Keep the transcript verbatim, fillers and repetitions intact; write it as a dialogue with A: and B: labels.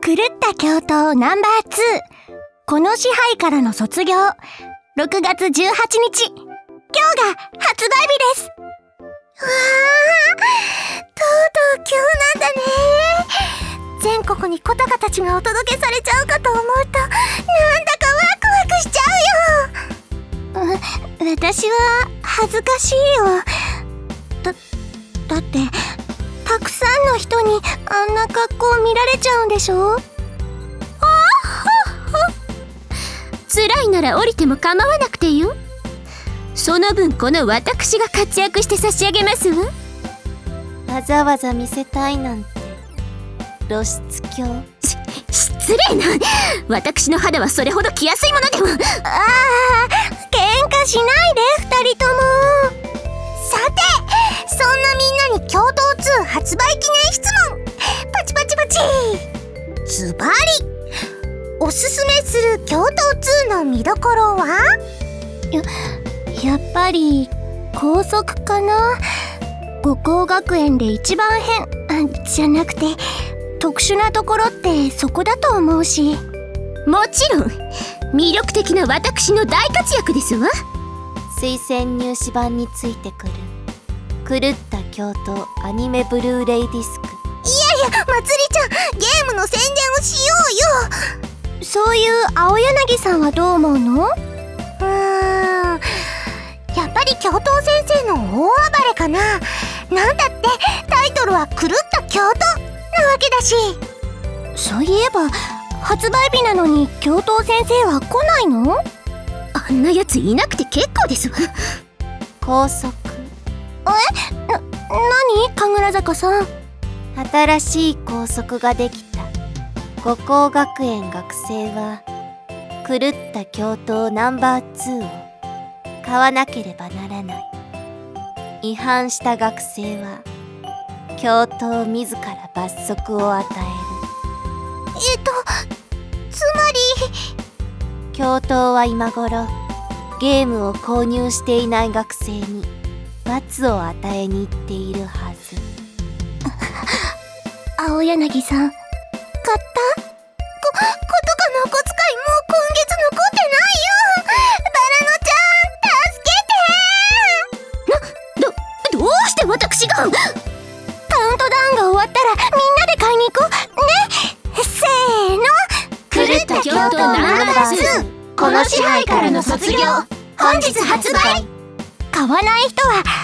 A: 狂った教頭ナンバーツー、この支配からの卒業、ろくがつじゅうはちにち、今日が発売日です。わー、とうとう今日なんだね。全国に小鷹たちがお届けされちゃうかと思うと、なんだかワクワクしちゃうよ。う、私は恥ずかしいよ。だ、だってたくさんの人にあんな格好見られちゃうんでしょ。あっはっは。
B: 辛いなら降りても構わなくてよ。その分この私が活躍して差し上げますわ。
C: わざわざ見せたいなんて露出狂。
B: し失礼な。私の肌はそれほど着やすいものでも。
A: ああ、喧嘩しないで二人とも。さて、そんなみんなに教頭ツー発売記念質問。パチパチパチ。ズバリおすすめする教頭ツーの見どころは？や、やっぱり校則かな。五光学園で一番変あじゃなくて特殊なところってそこだと思うし。
B: もちろん魅力的な私の大活躍ですわ。
C: 推薦入試版についてくる狂った教頭アニメブルーレイディスク。
A: いやいや、まつりちゃん、ゲームの宣伝をしようよ。そういう青柳さんはどう思うの？うーん、やっぱり教頭先生の大暴れかな。なんだってタイトルは狂った教頭なわけだし。そういえば発売日なのに教頭先生は来ないの？
B: あんなやついなくて結構ですわ。
C: 校則。
A: え？な、なに？神楽坂さん。
C: 新しい校則ができた。五光学園学生は狂った教頭ナンバーツーを買わなければならない。違反した学生は教頭自ら罰則を与える。
A: えっとつまり
C: 教頭は今頃ゲームを購入していない学生に罰を与えに行っているはず。
A: 青柳さん、買った？こ、ことかのお小遣いもう今月残ってないよ。バラノちゃん、助けて。
B: な、ど、どうして私が？カウン
A: トダウンが終わったらみんなで買いに行こうね。せーの。
B: 狂った教頭ナンバーツー、この支配からの卒業、本日発売。
A: 買わない人は